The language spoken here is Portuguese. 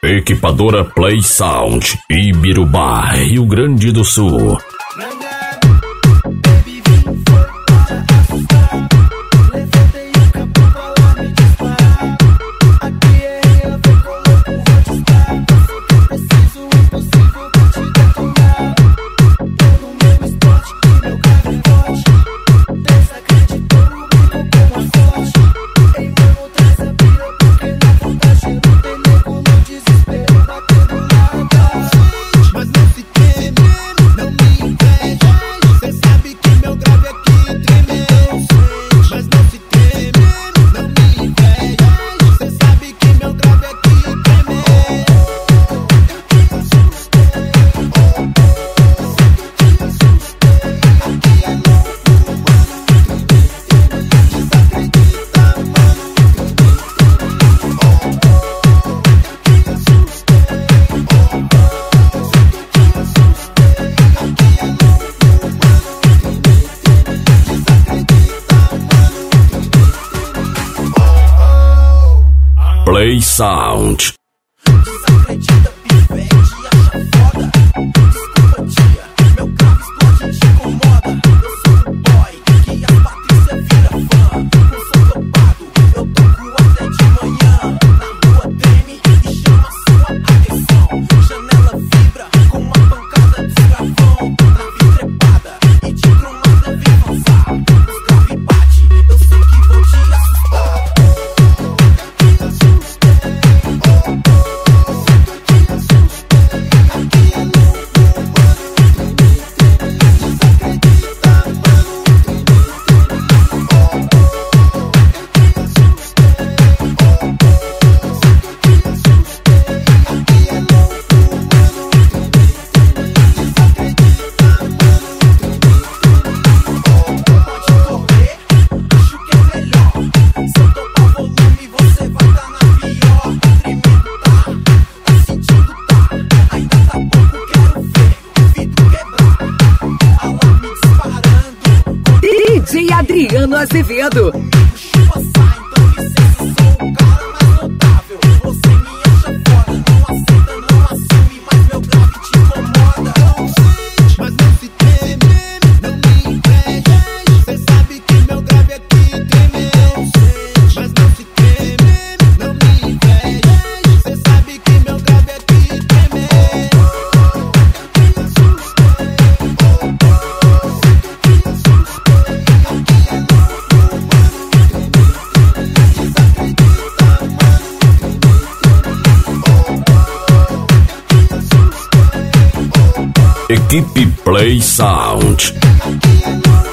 Equipadora Play Sound, Ibirubá, Rio Grande do Sul. Play Sound. Desacredita, pivete, acha foda. Desculpa, tia, meu carro explode, te incomoda. Eu sou o boy, que a Patrícia vira fã. Com som topado, eu toco até de manhã. Na rua treme e chama sua atenção. Janela vibra com uma pancada de escravão. Nave trepada e de cromada vem avançar. Os grave bate, eu sei que vou te assustar. DJ Adriano Azevedo. Equipe Play Sound.